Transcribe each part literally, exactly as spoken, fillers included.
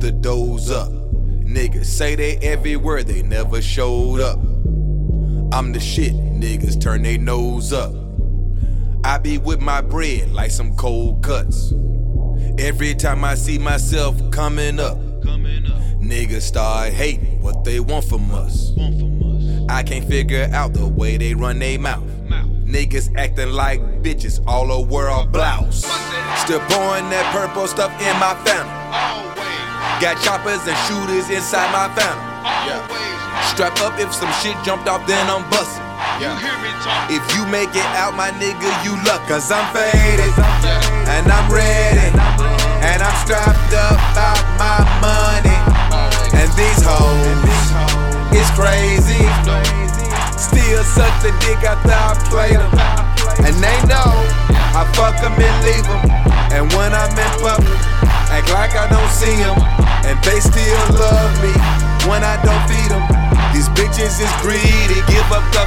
the doors up. Niggas say they everywhere, they never showed up. I'm the shit, niggas turn they nose up. I be with my bread like some cold cuts. Every time I see myself coming up, niggas start hating what they want from us. I can't figure out the way they run they mouth. Niggas acting like bitches all over a blouse. Still pouring that purple stuff in my family. Got choppers and shooters inside my family. Yeah. Strap up if some shit jumped off, then I'm bustin'. Yeah. If you make it out, my nigga, you luck. Cause I'm faded, and I'm ready, and I'm strapped up about my money. And these hoes, it's crazy. Still suck the dick after I play them. And they know I fuck them and leave them. And when I'm in public, act like I don't see them. And they still love me when I don't feed them. These bitches is greedy, give up the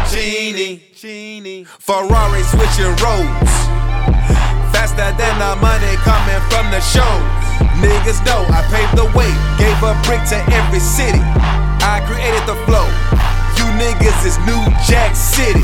fettuccine. Ferrari switching roads, faster than the money coming from the shows. Niggas know I paved the way, gave a brick to every city. I created the flow. You niggas is New Jack City.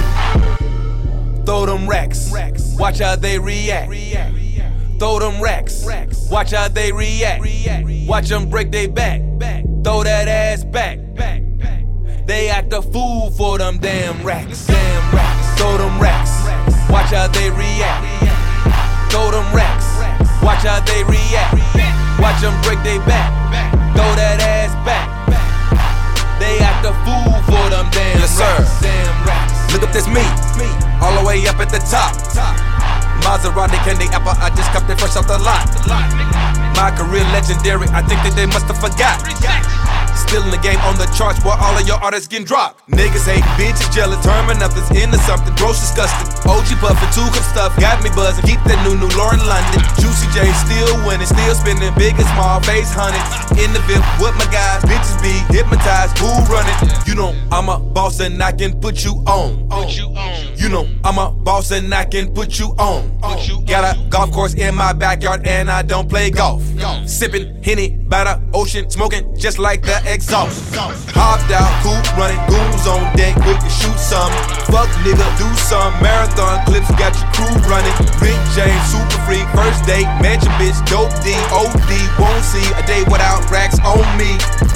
Throw them racks, watch how they react. Throw them racks, watch how they react. Watch them break they back, throw that ass back. They act a fool for them damn racks. Damn racks. Throw them racks, watch how they react. Throw them racks, watch how they react. Watch them break they back, throw that ass back. They act a fool for them damn yes, racks. Damn racks. Look up, this me, all the way up at the top. Maserati candy apple, I just cupped it fresh off the lot. My career legendary, I think that they must have forgot. Still in the game on the charts, boy, all of your artists getting dropped. Niggas hate, bitches jealous, turning nothing's into something gross, disgusting. O G puffin', two cup stuff, got me buzzing. Keep that new, new Lauren London. Juicy J still winning, still spinning big and small, face hundreds. In the V I P with my guys, bitches be hypnotized, who running? You know I'm a boss and I can put you on. You know I'm a boss and I can put you on. Got a golf course in my backyard and I don't play golf. Sipping Henny by the ocean, smoking just like the exhaust. Hopped out, coupe running, goons on deck, quick to shoot some. Fuck nigga, do some marathon clips, got your crew running. Rick James, super freak, first date, mansion bitch, dope D, O D, won't see a day without racks on me.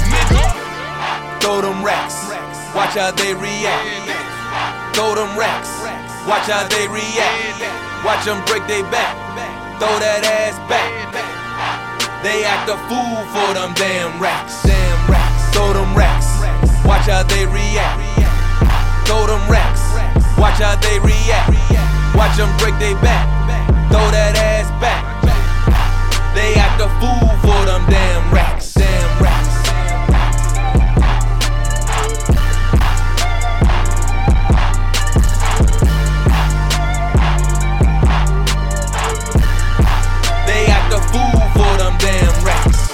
Throw them racks, watch how they react. Throw them racks, watch how they react. Watch them break they back, throw that ass back. They act a fool for them damn racks. Damn racks. Throw them racks, watch how they react. Throw them racks, watch how they react. Watch them break they back, throw that ass back. They act a fool for them damn racks. Damn racks. They act a fool for them damn racks.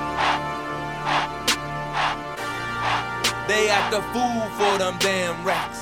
They act a fool for them damn racks.